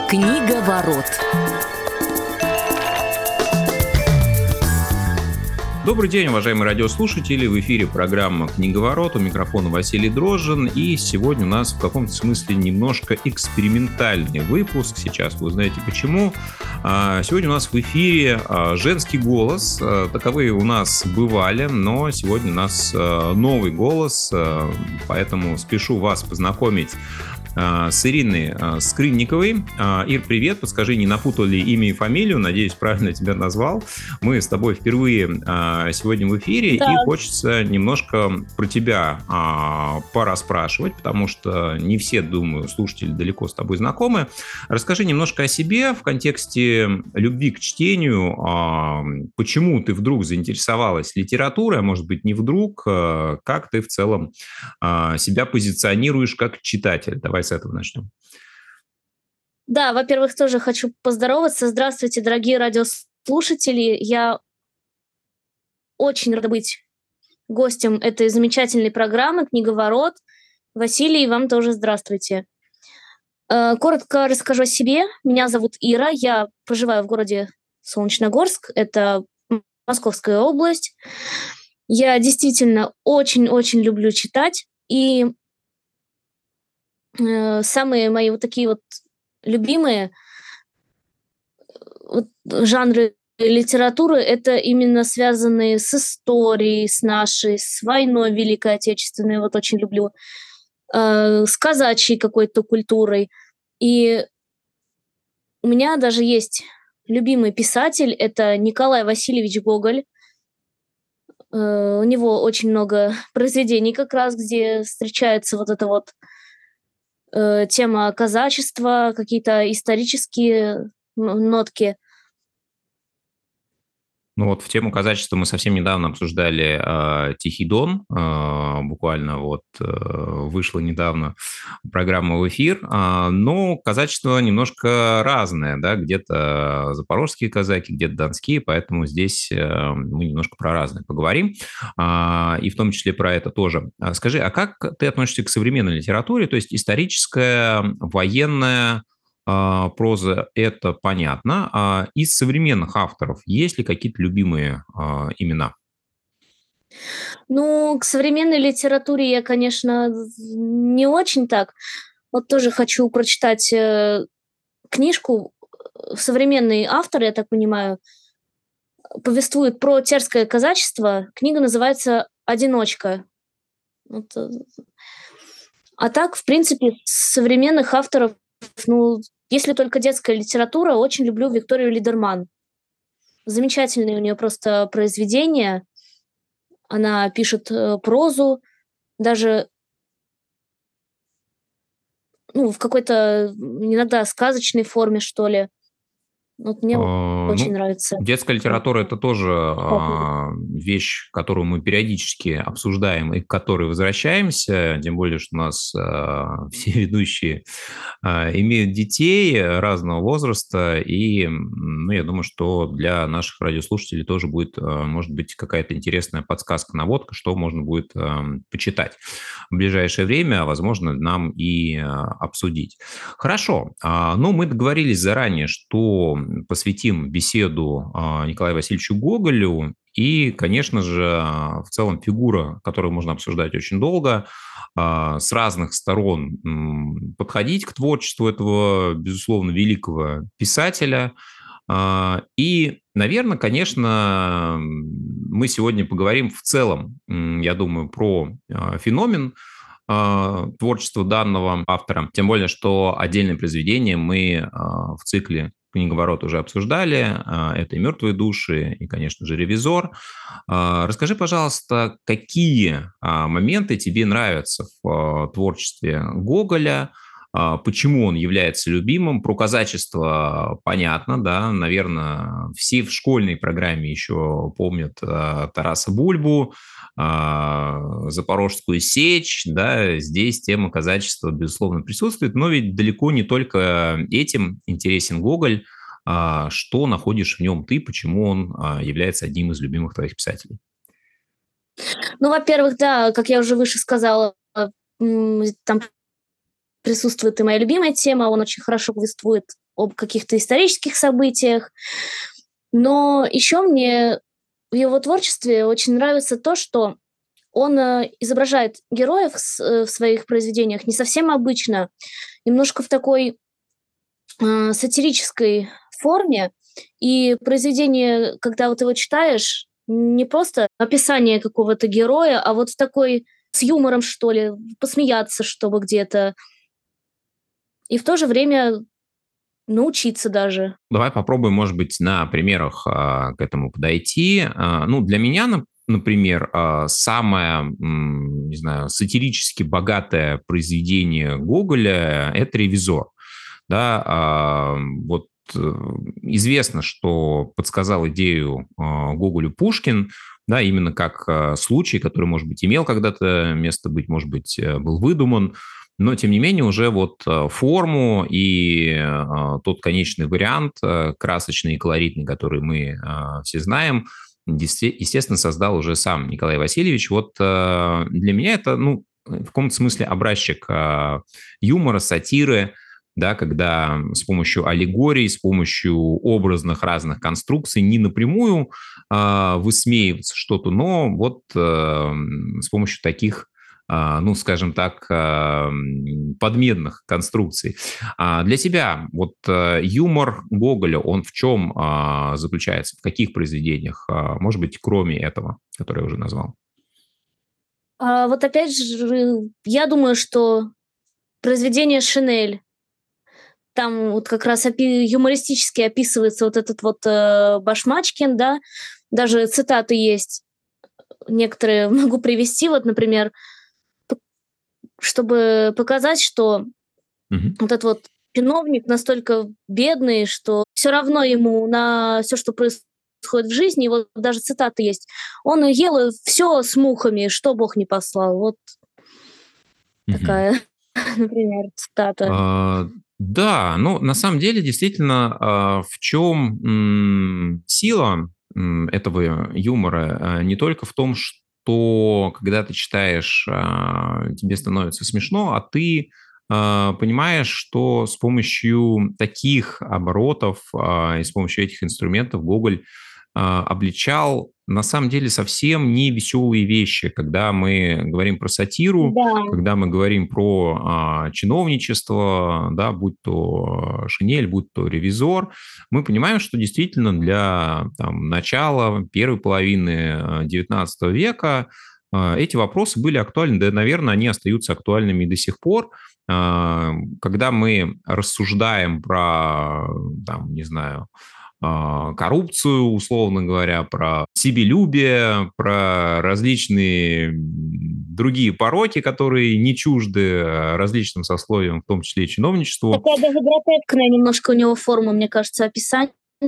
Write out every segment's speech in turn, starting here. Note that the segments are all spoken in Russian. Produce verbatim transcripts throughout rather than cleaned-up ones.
Книга ворот. Добрый день, уважаемые радиослушатели. В эфире программа «Книговорот». У микрофона Василий Дрожжин. И сегодня у нас в каком-то смысле немножко экспериментальный выпуск. Сейчас вы узнаете почему. Сегодня у нас в эфире женский голос. Таковые у нас бывали, но сегодня у нас новый голос. Поэтому спешу вас познакомить с Ириной Скрынниковой. Ир, привет. Подскажи, не напутал ли имя и фамилию? Надеюсь, правильно тебя назвал. Мы с тобой впервые сегодня в эфире, да. И хочется немножко про тебя порасспрашивать, потому что не все, думаю, слушатели далеко с тобой знакомы. Расскажи немножко о себе в контексте любви к чтению. Почему ты вдруг заинтересовалась литературой, а может быть, не вдруг? Как ты в целом себя позиционируешь как читатель? Давай с этого начнем. Да, во-первых, тоже хочу поздороваться. Здравствуйте, дорогие радиослушатели. Я очень рада быть гостем этой замечательной программы «Книговорот». Василий, вам тоже здравствуйте. Коротко расскажу о себе. Меня зовут Ира. Я проживаю в городе Солнечногорск. Это Московская область. Я действительно очень-очень люблю читать. И самые мои вот такие вот любимые вот жанры литературы — это именно связанные с историей, с нашей, с войной Великой Отечественной, вот очень люблю, э, с казачьей какой-то культурой. И у меня даже есть любимый писатель, это Николай Васильевич Гоголь. Э, у него очень много произведений как раз, где встречается вот это вот тема казачества, какие-то исторические нотки. Ну вот в тему казачества мы совсем недавно обсуждали э, «Тихий Дон». Э, буквально вот э, вышла недавно программа в эфир. Э, но казачество немножко разное, да, где-то запорожские казаки, где-то донские, поэтому здесь э, мы немножко про разное поговорим. Э, и в том числе про это тоже. Скажи, а как ты относишься к современной литературе, то есть историческая, военная, проза — это понятно. А из современных авторов есть ли какие-то любимые а, имена? Ну, к современной литературе я, конечно, не очень так. Вот тоже хочу прочитать э, книжку. Современный автор, я так понимаю, повествует про терское казачество. Книга называется «Одиночка». Вот. А так, в принципе, современных авторов, ну, если только детская литература, очень люблю Викторию Лидерман. Замечательные у нее просто произведения. Она пишет э, прозу, даже ну, в какой-то иногда сказочной форме, что ли. Вот мне А, очень ну, нравится. детская литература — это тоже а, вещь, которую мы периодически обсуждаем и к которой возвращаемся, тем более, что у нас а, все ведущие а, имеют детей разного возраста, и ну, я думаю, что для наших радиослушателей тоже будет, а, может быть, какая-то интересная подсказка, наводка, что можно будет а, почитать в ближайшее время, а, возможно, нам и а, обсудить. Хорошо, а, ну, мы договорились заранее, что посвятим беседу Николаю Васильевичу Гоголю. И, конечно же, в целом фигура, которую можно обсуждать очень долго, с разных сторон подходить к творчеству этого, безусловно, великого писателя. И, наверное, конечно, мы сегодня поговорим в целом, я думаю, про феномен творчества данного автора. Тем более, что отдельное произведение мы в цикле «Книговорот» уже обсуждали. Это и «Мертвые души», и, конечно же, «Ревизор». Расскажи, пожалуйста, какие моменты тебе нравятся в творчестве Гоголя, почему он является любимым? Про казачество понятно, да, наверное, все в школьной программе еще помнят Тараса Бульбу, Запорожскую сечь, да, здесь тема казачества, безусловно, присутствует, но ведь далеко не только этим интересен Гоголь. Что находишь в нем ты, почему он является одним из любимых твоих писателей? Ну, во-первых, да, как я уже выше сказала, там присутствует и моя любимая тема, он очень хорошо повествует об каких-то исторических событиях. Но еще мне в его творчестве очень нравится то, что он э, изображает героев с- э, в своих произведениях не совсем обычно, немножко в такой э, сатирической форме. И произведение, когда вот его читаешь, не просто описание какого-то героя, а вот в такой с юмором, что ли, посмеяться, чтобы где-то, и в то же время научиться даже. Давай попробуем, может быть, на примерах а, к этому подойти. А, ну, для меня, нап- например, а, самое, м, не знаю, сатирически богатое произведение Гоголя – это «Ревизор». Да, а, вот э, известно, что подсказал идею а, Гоголю Пушкин, да, именно как а, случай, который, может быть, имел когда-то место быть, может быть, э, был выдуман, но, тем не менее, уже вот э, форму и э, тот конечный вариант, э, красочный и колоритный, который мы э, все знаем, есте- естественно, создал уже сам Николай Васильевич. Вот э, для меня это, ну, в каком-то смысле образчик э, юмора, сатиры, да, когда с помощью аллегорий, с помощью образных разных конструкций не напрямую э, высмеивается что-то, но вот э, с помощью таких, а, ну, скажем так, а, подмедных конструкций. А для тебя вот э, юмор Гоголя, он в чем а, заключается? В каких произведениях? А, может быть, кроме этого, которое я уже назвал? А вот опять же, я думаю, что произведение «Шинель», там вот как раз опи- юмористически описывается вот этот вот э, Башмачкин, да, даже цитаты есть некоторые могу привести, вот, например, п- чтобы показать, что Мгм. вот этот вот чиновник настолько бедный, что все равно ему на все, что происходит в жизни, вот даже цитаты есть. Он ел все с мухами, что Бог не послал. Вот Мгм. такая, например, цитата. А, Да, ну, на самом деле, действительно, а, в чем м, сила м, этого юмора? А, Не только в том, что когда ты читаешь, а, тебе становится смешно, а ты а, понимаешь, что с помощью таких оборотов а, и с помощью этих инструментов Гоголь а, обличал на самом деле совсем не веселые вещи, когда мы говорим про сатиру, Да, когда мы говорим про а, чиновничество, да, будь то шинель, будь то ревизор, мы понимаем, что действительно для там, начала первой половины а, девятнадцатого века а, эти вопросы были актуальны, да, наверное, они остаются актуальными и до сих пор. А, Когда мы рассуждаем про, там, не знаю, а, коррупцию, условно говоря, про себелюбие, про различные м, другие пороки, которые не чужды э, различным сословиям, в том числе и чиновничеству. такая даже гротескная немножко у него форма, мне кажется, описания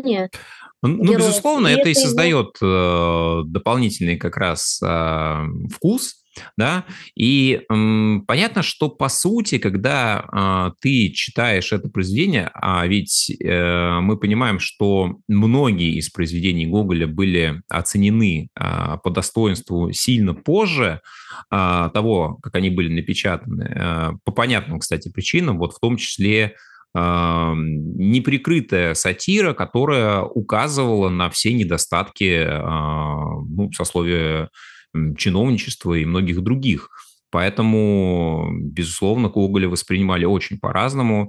Ну, героев. безусловно, И это и это его... создает э, дополнительный как раз э, вкус, да, и м, понятно, что по сути, когда э, ты читаешь это произведение, а ведь э, мы понимаем, что многие из произведений Гоголя были оценены э, по достоинству сильно позже э, того, как они были напечатаны, э, по понятным, кстати, причинам, вот в том числе а, неприкрытая сатира, которая указывала на все недостатки а, ну, сословия м, чиновничества и многих других. Поэтому, безусловно, Гоголя воспринимали очень по-разному,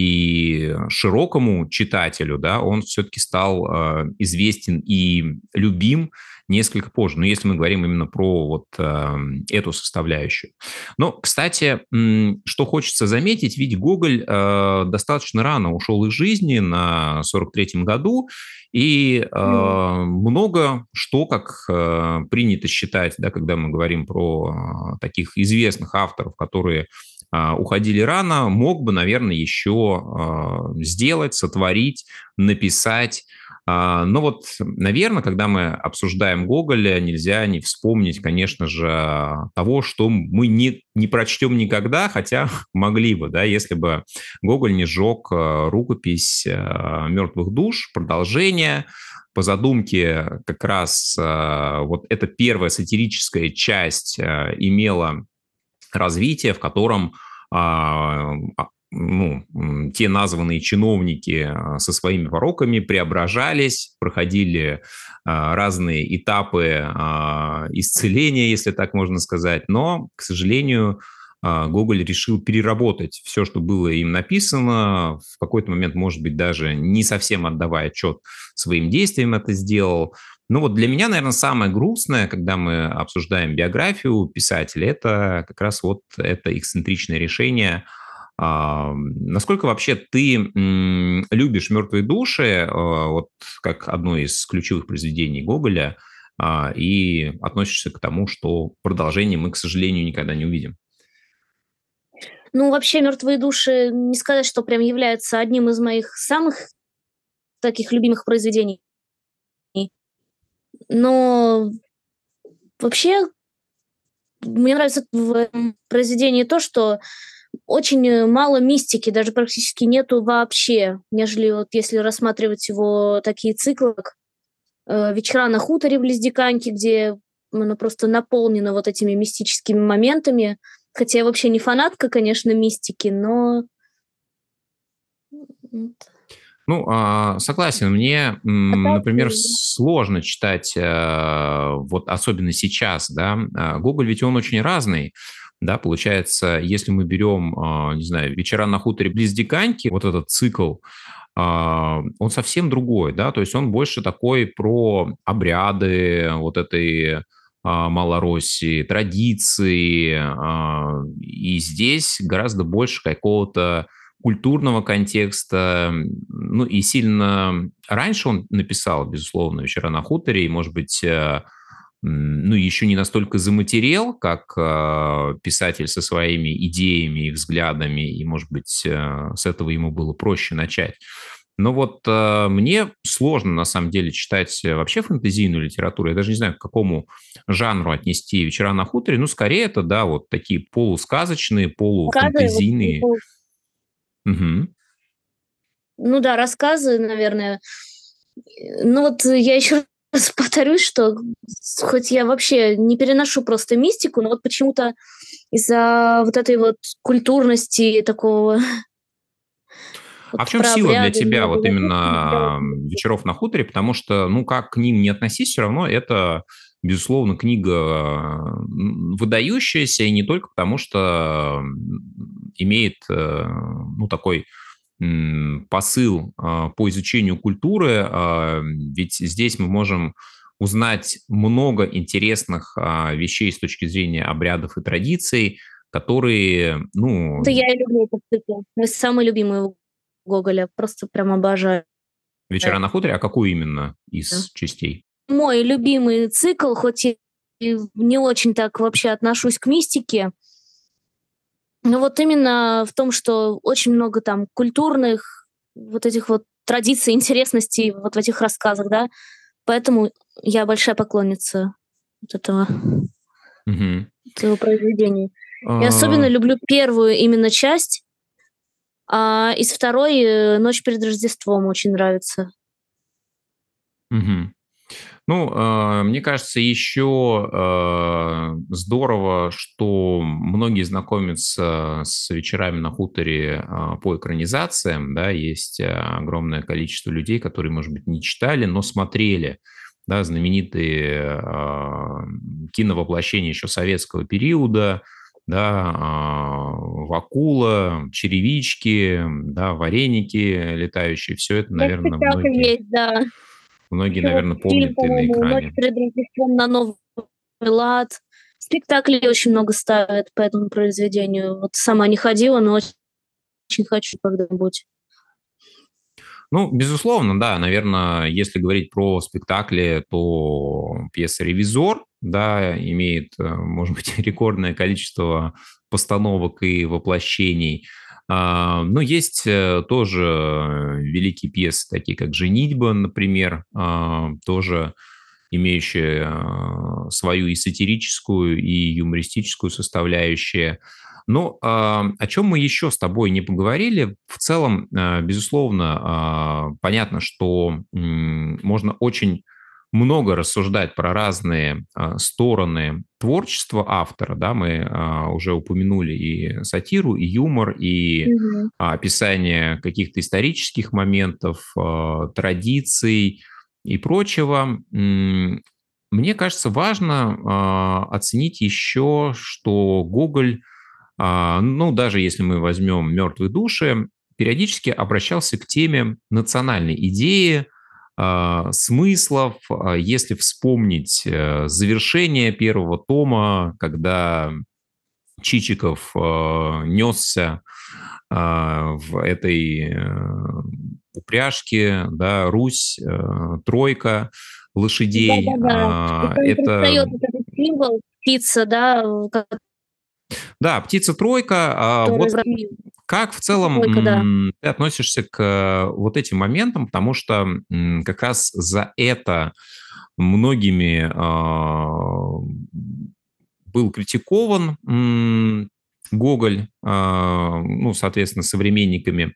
и широкому читателю, да, он все-таки стал а, известен и любим несколько позже. Но если мы говорим именно про вот а, эту составляющую. Но, кстати, что хочется заметить, ведь Гоголь э, достаточно рано ушел из жизни на сорок третьем году, и э, М. много что, как э, принято считать, да, когда мы говорим про э, таких известных авторов, которые э, уходили рано, мог бы, наверное, еще э, сделать, сотворить, написать. А, Но вот, наверное, когда мы обсуждаем Гоголя, нельзя не вспомнить, конечно же, того, что мы не, не прочтем никогда, хотя могли бы, да, если бы Гоголь не сжег э, рукопись э, «Мертвых душ», продолжение. По задумке как раз э, вот эта первая сатирическая часть э, имела развитие, в котором а, а, ну, те названные чиновники со своими пороками преображались, проходили разные этапы исцеления, если так можно сказать. Но, к сожалению, Гоголь решил переработать все, что было им написано, в какой-то момент, может быть, даже не совсем отдавая отчет своим действиям это сделал. Ну вот для меня, наверное, самое грустное, когда мы обсуждаем биографию писателя, это как раз вот это эксцентричное решение. А, насколько вообще ты м, любишь «Мертвые души», а, вот как одно из ключевых произведений Гоголя, а, и относишься к тому, что продолжение мы, к сожалению, никогда не увидим? Ну, вообще, «Мертвые души» не сказать, что прям является одним из моих самых таких любимых произведений. Но вообще мне нравится в этом произведении то, что очень э, мало мистики, даже практически нету вообще, нежели вот если рассматривать его такие циклы, как э, «Вечера на хуторе» близ Диканьки, где оно просто наполнено вот этими мистическими моментами. Хотя я вообще не фанатка, конечно, мистики, но м, Ну, а, согласен, мне, а м, так, например, э, сложно читать, э, вот особенно сейчас, да. А, Гоголь ведь он очень разный, да, получается, если мы берем, а, не знаю, «Вечера на хуторе» близ Диканьки, вот этот цикл, а, он совсем другой, да, то есть он больше такой про обряды вот этой а, Малороссии, традиции, а, и здесь гораздо больше какого-то культурного контекста. Ну и сильно раньше он написал, безусловно, «Вечера на хуторе», и, может быть, э, м, ну, еще не настолько заматерел, как э, писатель со своими идеями и взглядами, и, может быть, э, с этого ему было проще начать. Но вот э, мне сложно, на самом деле, читать э, вообще фэнтезийную литературу. Я даже не знаю, к какому жанру отнести «Вечера на хуторе». Ну, скорее это, да, вот такие полусказочные, рассказы, вот, полуфэнтезийные. ну Мгм. ну да, рассказы, наверное. Э, ну вот я еще раз повторюсь, что хоть я вообще не переношу просто мистику, но вот почему-то из-за вот этой вот культурности такого А в вот чем про сила для обряды тебя много вот вопросов. именно «Вечеров на хуторе»? Потому что, ну, как к ним не относись, все равно это, безусловно, книга м, выдающаяся, и не только потому, что м, имеет, э, ну, такой м, посыл а, по изучению культуры, а, ведь здесь мы можем узнать много интересных а, вещей с точки зрения обрядов и традиций, которые, ну, Да я и люблю этот цикл. Мой самый любимый у Гоголя. Просто прям обожаю. «Вечера на хуторе», а какую именно из частей? Мой любимый цикл, хоть и и не очень так вообще отношусь к мистике, но вот именно в том, что очень много там культурных вот этих вот традиций, интересностей вот в этих рассказах, да. Поэтому я большая поклонница вот этого Мгм. этого произведения. И особенно А, люблю первую именно часть, а из второй э, «Ночь перед Рождеством» очень нравится. мгм. Ну, а, мне кажется, еще а, здорово, что многие знакомятся с «Вечерами на хуторе» а, по экранизациям, да, есть а, огромное количество людей, которые, может быть, не читали, но смотрели, да, знаменитые а, киновоплощения еще советского периода, да, а, Вакула, черевички, да, вареники летающие, все это, Да, наверное, спектакль многие, есть, да. многие, Еще вот наверное, фильм, помнят и на по-моему, «Ночь экране. перед Рождеством» на Новый лад. Спектаклей очень много ставят по этому произведению. Вот сама не ходила, но очень очень хочу когда-нибудь. Ну, безусловно, да, наверное, если говорить про спектакли, то пьеса «Ревизор», да, имеет, э, может быть, рекордное количество постановок и воплощений. А, Но есть э, тоже великие пьесы, такие как «Женитьба», например, а, тоже имеющие а, свою и сатирическую, и юмористическую составляющие. Но а, о чем мы еще с тобой не поговорили? В целом, а, безусловно, а, понятно, что м, можно очень много рассуждать про разные а, стороны творчества автора, да, мы а, уже упомянули и сатиру, и юмор, и Мгм. а, описание каких-то исторических моментов, а, традиций и прочего. М, Мне кажется, важно а, оценить еще, что Гоголь, а, ну, даже если мы возьмем «Мертвые души», периодически обращался к теме национальной идеи, а, смыслов. А, Если вспомнить э, завершение первого тома, когда Чичиков э, несся а, в этой э, упряжке, да, Русь, э, тройка лошадей. Да-да-да. И А, там Это, предстаёт вот этот символ, птица, да, э, да, птица-тройка. А который вот в России. как в целом Тройка, да. м, ты относишься к э, вот этим моментам, потому что м, как раз за это многими а, был критикован м, Гоголь, а, ну, соответственно, современниками,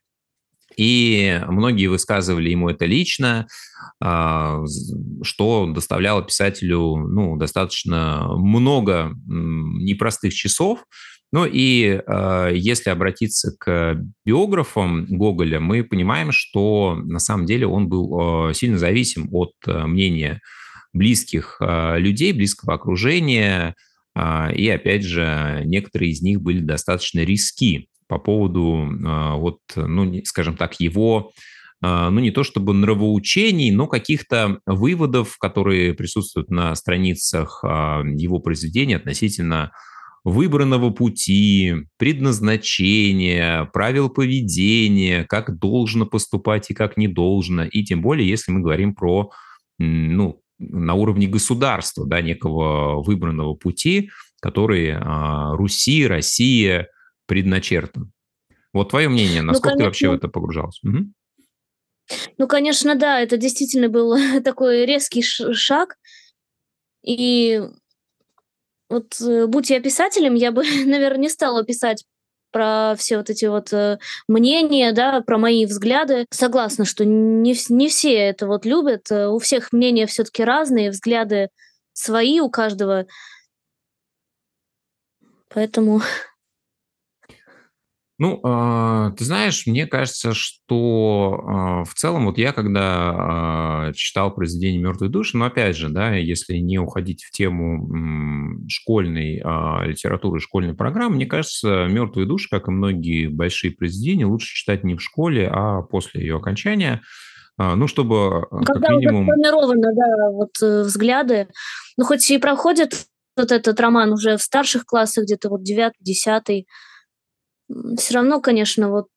и многие высказывали ему это лично, а, з- что доставляло писателю, ну, достаточно много м, непростых часов. Ну и э, если обратиться к биографам Гоголя, мы понимаем, что на самом деле он был э, сильно зависим от э, мнения близких э, людей, близкого окружения. А, И опять же, некоторые из них были достаточно риски по поводу, а, вот, ну, не- скажем так, его, а, ну, не то чтобы нравоучений, но каких-то выводов, которые присутствуют на страницах а, его произведений относительно выбранного пути, предназначения, правил поведения, как должно поступать и как не должно. И тем более, если мы говорим про, м, ну, на уровне государства, да, некого выбранного пути, который а, Руси, Россия предначертан. Вот твое мнение, Ну, насколько ты вообще в конечно это погружался? Мгм. ну, конечно, да, это действительно был такой резкий ш шаг. И вот, э, будь я писателем, я бы, наверно, не стала писать про все вот эти вот, э, мнения, да, про мои взгляды. Согласна, что не вс не все это вот любят. Э, у всех мнения все таки разные, взгляды свои у каждого. Поэтому Ну, а, ты знаешь, мне кажется, что а, в целом, вот я когда а, читал произведение «Мертвые души», но опять же, да, если не уходить в тему м, школьной а, литературы, школьной программы, мне кажется, «Мертвые души», как и многие большие произведения, лучше читать не в школе, а после ее окончания, а, ну, чтобы а, как когда уже минимум. сформированы, да, вот, э, взгляды, ну, хоть и проходит вот этот роман уже в старших классах, где-то вот девятый, десятый, все равно, конечно, вот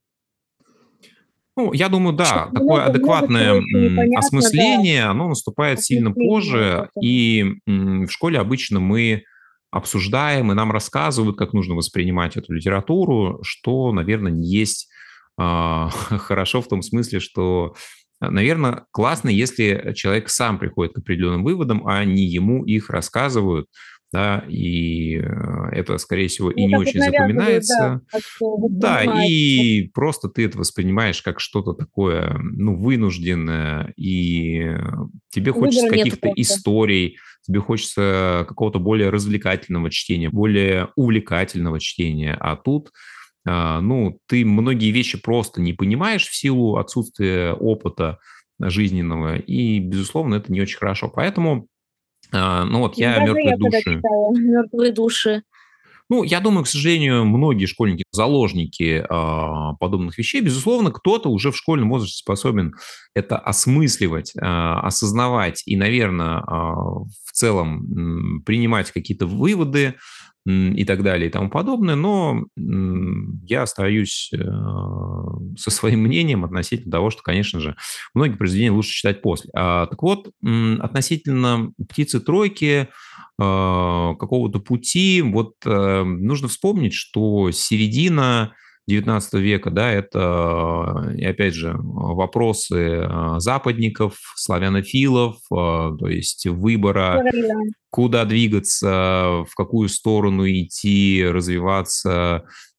Ну, я думаю, еще да, такое много много адекватное чего еще м, непонятно, да, осмысление, оно наступает сильно осмысление вот позже, этого. и м, в школе обычно мы обсуждаем, и нам рассказывают, как нужно воспринимать эту литературу, что, наверное, не есть а, хорошо в том смысле, что, наверное, классно, если человек сам приходит к определенным выводам, а не ему их рассказывают, да, и э, это, скорее всего, и Ну, не так вот очень навязывают, да, запоминается. как что Да, воспринимается. и просто ты это воспринимаешь как что-то такое, ну, вынужденное, и э, тебе хочется Выбора нету каких-то просто. историй, тебе хочется какого-то более развлекательного чтения, более увлекательного чтения. А тут, а, ну, ты многие вещи просто не понимаешь в силу отсутствия опыта жизненного, и, безусловно, это не очень хорошо. Поэтому, а, ну, вот я Даже «Мертвые я когда души». читала "Мертвые души". Ну, я думаю, к сожалению, многие школьники заложники а, подобных вещей. Безусловно, кто-то уже в школьном возрасте способен это осмысливать, а, осознавать и, наверное, а, в целом м, принимать какие-то выводы м, и так далее и тому подобное. Но м, я остаюсь э, со своим мнением относительно того, что, конечно же, многие произведения лучше читать после. А, так вот, м, относительно «Птицы-тройки», а, какого-то пути. Вот э, нужно вспомнить, что середина девятнадцатого века, да, это, и опять же, вопросы а, западников, славянофилов, а, то есть выбора, куда двигаться, в какую сторону идти, развиваться,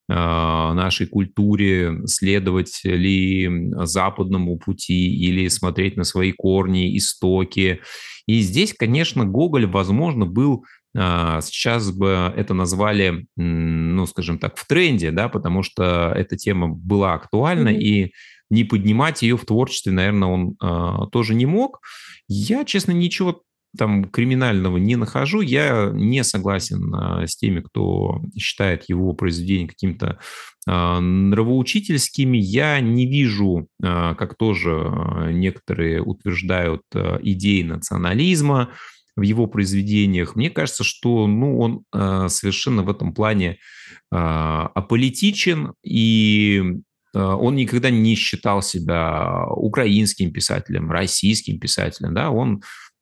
нашей культуре, следовать ли западному пути или смотреть на свои корни, истоки. И здесь, конечно, Гоголь, возможно, был, сейчас бы это назвали, ну, скажем так, в тренде, да, потому что эта тема была актуальна, Мгм. и не поднимать ее в творчестве, наверное, он тоже не мог. Я, честно, ничего там криминального не нахожу. Я не согласен а, с теми, кто считает его произведения каким-то а, нравоучительскими. Я не вижу, а, как тоже а, некоторые утверждают, а, идеи национализма в его произведениях. Мне кажется, что ну, он а, совершенно в этом плане а, аполитичен, и а, он никогда не считал себя украинским писателем, российским писателем. Да? Он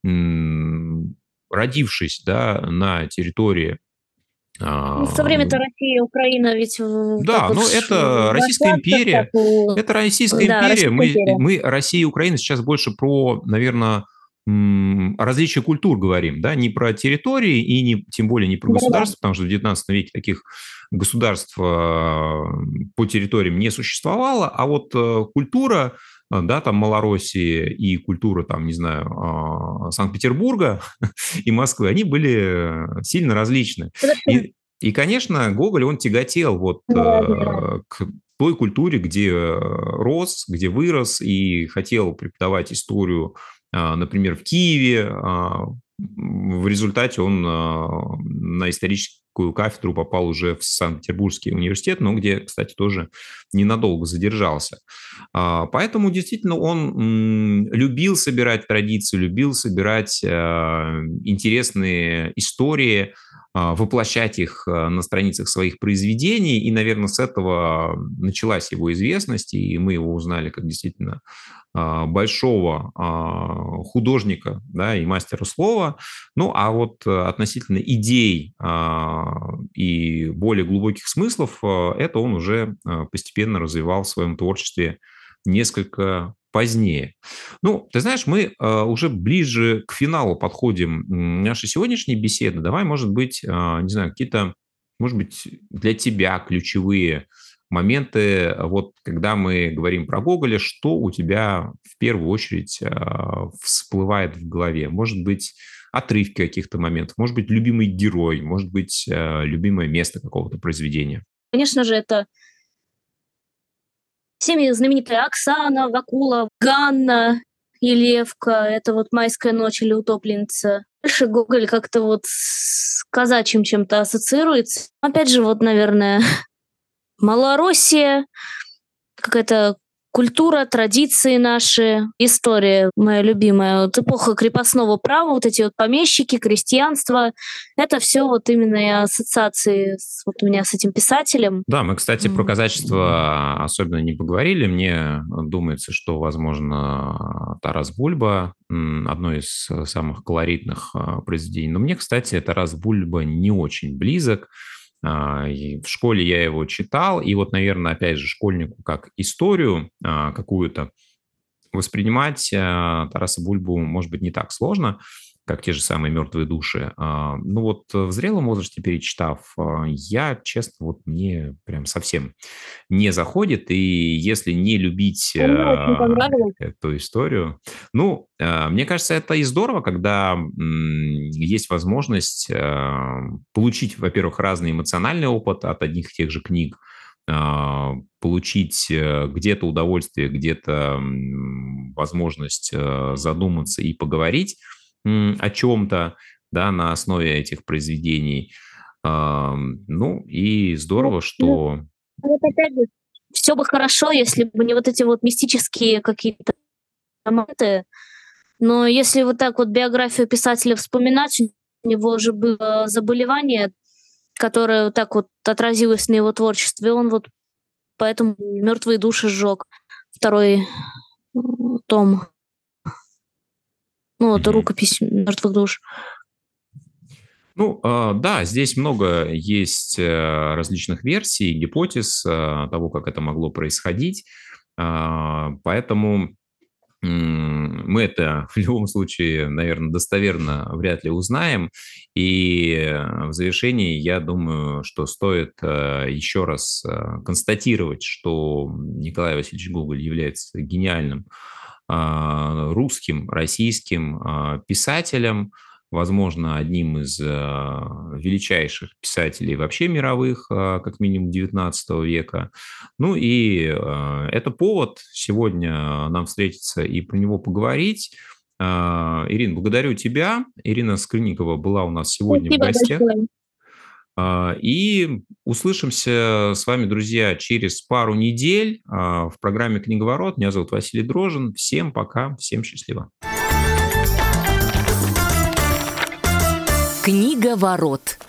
родившись, да, на территории, Ну, в то а, время-то Россия и Украина ведь в- так да, вот но ш- это Российская вращаться, так империя, у- это Российская да, империя. Российская Мы, империя. мы Россия и Украина сейчас больше про, наверное, м, различия культур говорим, да, не про территории и не, тем более не про Да-да. государства, потому что в девятнадцатом веке таких государств а, по территориям не существовало, а вот а, культура, а, да, там Малороссии и культура, там, не знаю, а, Санкт-Петербурга и Москвы, они были сильно различны. Совершенно И, и, конечно, Гоголь, он тяготел вот разные. э, к той культуре, где э, рос, где вырос, и хотел преподавать историю, а, например, в Киеве. А, В результате он а, на историческую кафедру попал уже в Санкт-Петербургский университет, но где, кстати, тоже ненадолго задержался. А, Поэтому действительно он м, любил собирать традиции, любил собирать а, интересные истории, а, воплощать их а, на страницах своих произведений. И, наверное, с этого началась его известность, и мы его узнали как действительно а, большого а, художника, да, и мастера слова. Ну, а вот а, относительно идей а, и более глубоких смыслов, а, это он уже а, постепенно развивал в своем творчестве несколько позднее. Ну, ты знаешь, мы э, уже ближе к финалу подходим м, нашей сегодняшней беседы. Давай, может быть, э, не знаю, какие-то, может быть, для тебя ключевые моменты, вот когда мы говорим про Гоголя, что у тебя в первую очередь э, всплывает в голове? Может быть, отрывки каких-то моментов, может быть, любимый герой, может быть, э, любимое место какого-то произведения. Конечно же, это всеми знаменитая Оксана, Вакула, Ганна и Левка. Это вот «Майская ночь» или «Утопленница». Дальше Гоголь как-то вот с казачьим чем-то ассоциируется. Опять же, вот, наверное, Малороссия, какая-то культура, традиции наши, история моя любимая. Вот эпоха крепостного права, вот эти вот помещики, крестьянство. Это все вот именно и ассоциации с, вот у меня с этим писателем. Да, мы, кстати, про М. казачество особенно не поговорили. Мне думается, что, возможно, Тарас Бульба м, одно из самых колоритных а, произведений. Но мне, кстати, Тарас Бульба не очень близок. А, и в школе я его читал, и вот, наверное, опять же, школьнику как историю а, какую-то воспринимать а, Тараса Бульбу, может быть, не так сложно, как те же самые «Мертвые души». А, Ну вот в зрелом возрасте, перечитав, а, я, честно, вот мне прям совсем не заходит. И если не любить А мне очень а, понравилось. эту историю, ну, а, мне кажется, это и здорово, когда м, есть возможность а, получить, во-первых, разный эмоциональный опыт от одних и тех же книг, а, получить э, где-то удовольствие, где-то м, возможность э, задуматься и поговорить м, о чем-то, да, на основе этих произведений. Ам, Ну, и Ну, здорово, ну, что... вот опять же, все бы хорошо, если бы не вот эти вот мистические какие-то моменты. Но если вот так вот биографию писателя вспоминать, у него же было заболевание, которое вот так вот отразилось на его творчестве. Он вот поэтому «Мертвые души» сжег. Второй м, том. Ну, это Мгм. рукопись «Мертвых душ». Ну, а, да, здесь много есть э, различных версий, гипотез э, того, как это могло происходить. А, Поэтому мы это в любом случае, наверное, достоверно вряд ли узнаем. И в завершении, я думаю, что стоит еще раз констатировать, что Николай Васильевич Гоголь является гениальным русским, российским писателем, возможно, одним из величайших писателей вообще мировых, как минимум девятнадцатого века. Ну и это повод сегодня нам встретиться и про него поговорить. Ирина, благодарю тебя. Ирина Скрынникова была у нас сегодня Спасибо в гостях. большое. И услышимся с вами, друзья, через пару недель в программе «Книговорот». Меня зовут Василий Дрожжин. Всем пока, всем счастливо. Книговорот.